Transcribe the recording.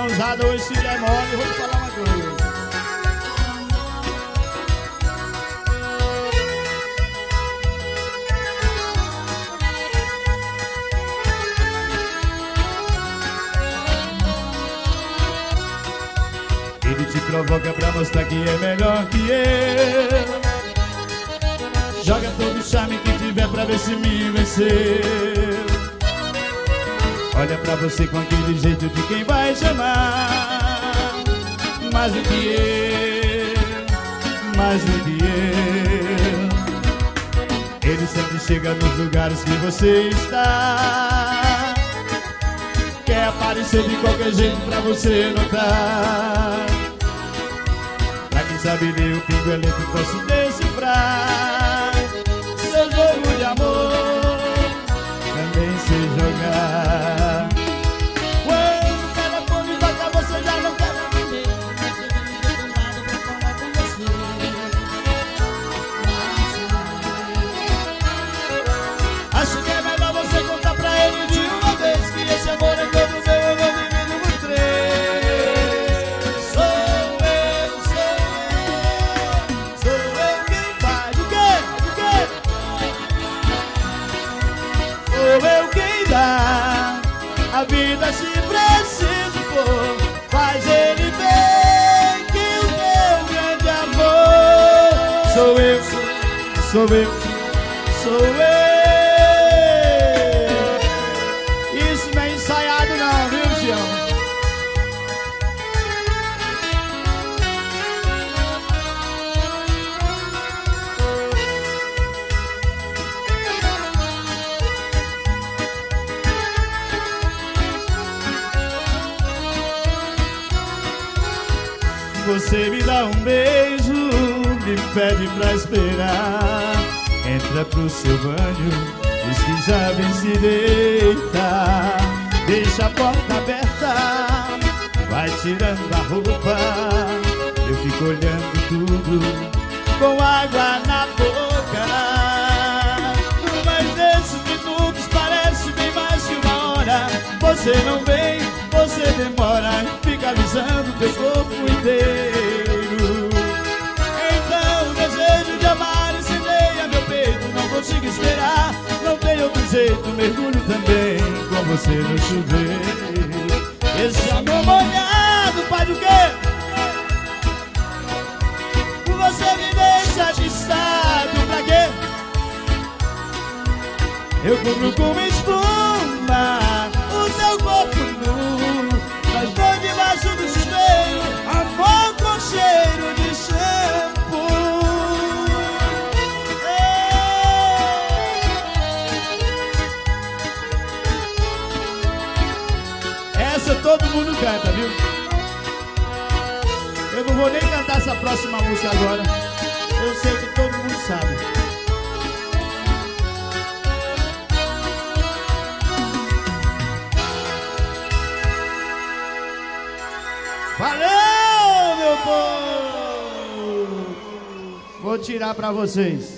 usada hoje se der mole, vou te falar uma coisa. Ele te provoca pra mostrar que é melhor que eu. Joga todo o charme que tiver pra ver se me venceu. Olha pra você com aquele jeito de quem vai chamar mais do que eu, mais do que eu. Ele sempre chega nos lugares que você está. Quer aparecer de qualquer jeito pra você notar. Pra quem sabe ler o pingo elétrico posso decifrar. Seu jogo de amor também sei jogar. Quando o telefone toca você já não quer atender. Acho que é melhor você contar pra ele de uma vez que esse amor é todo meu, eu vou dividir por três. Sou eu quem faz o quê? Sou eu quem dá a vida se preciso for. Faz ele ver que o meu grande amor sou eu, sou eu, sou eu. Isso não é ensaiado não, viu, Tião? Você me dá um beijo, me pede pra esperar. Entra pro seu banho, diz que já vem se deitar. Deixa a porta aberta, vai tirando a roupa. Eu fico olhando tudo com água na boca. Mas nesses minutos parece bem mais que uma hora. Você não vem, você demora, fica avisando teu corpo inteiro. Então o desejo de amar incendeia meu peito. Não consigo esperar, não tem outro jeito. Mergulho também com você no chuveiro. Esse amor molhado faz o quê? Você me deixa de estado pra quê? Eu cubro com espuma o seu corpo nu. Nós dois debaixo do chuveiro, amor com cheiro de shampoo. Essa todo mundo canta, viu? Eu não vou nem cantar essa próxima música agora. Eu sei que todo mundo sabe. Valeu, meu povo! Vou tirar pra vocês.